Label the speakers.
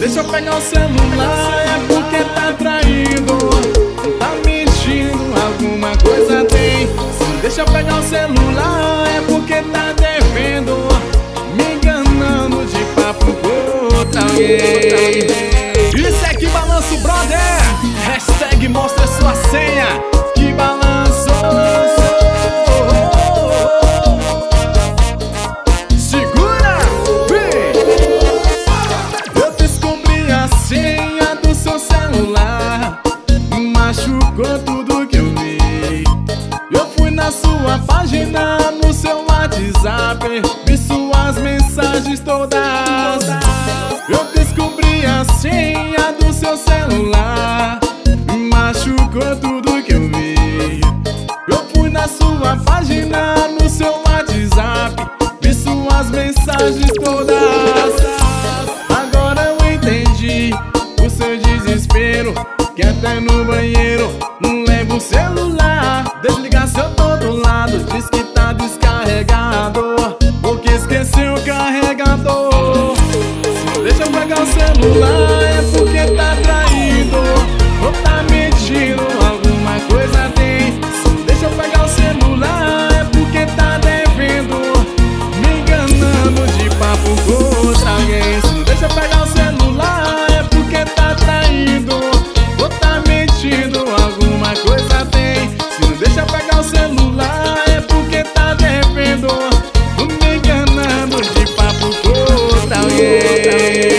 Speaker 1: deixa eu pegar o celular, é porque tá traindo, tá mentindo, alguma coisa tem. Se não deixa eu pegar o celular, é porque tá devendo, me enganando de papo com outra alguém. Isso é Que Balanço, brother. Hashtag mostra sua senha. Que balanço. Segura, vem. Eu descobri a senha do seu celular, machucou tudo que eu vi. Eu fui na sua página, no seu WhatsApp, vi suas mensagens todas. Eu descobri a senha do seu celular, machucou tudo que eu vi. Eu fui na sua página, no seu WhatsApp, vi suas mensagens todas. Agora eu entendi o seu desespero, que até no banheiro não leva o celular. Desligar se eu tô do lado, diz que tá descarregado, porque esqueceu o carregador. Se não deixa eu pegar o celular, é porque tá traindo, ou tá mentindo, alguma coisa tem. Se não deixa eu pegar o celular, é porque tá devendo, me enganando de papo com outra alguém. Se não deixa eu pegar o celular, é porque tá traindo, ou tá mentindo, alguma coisa tem. Se não deixa eu pegar o celular, é porque tá devendo, me enganando de papo com outra alguém.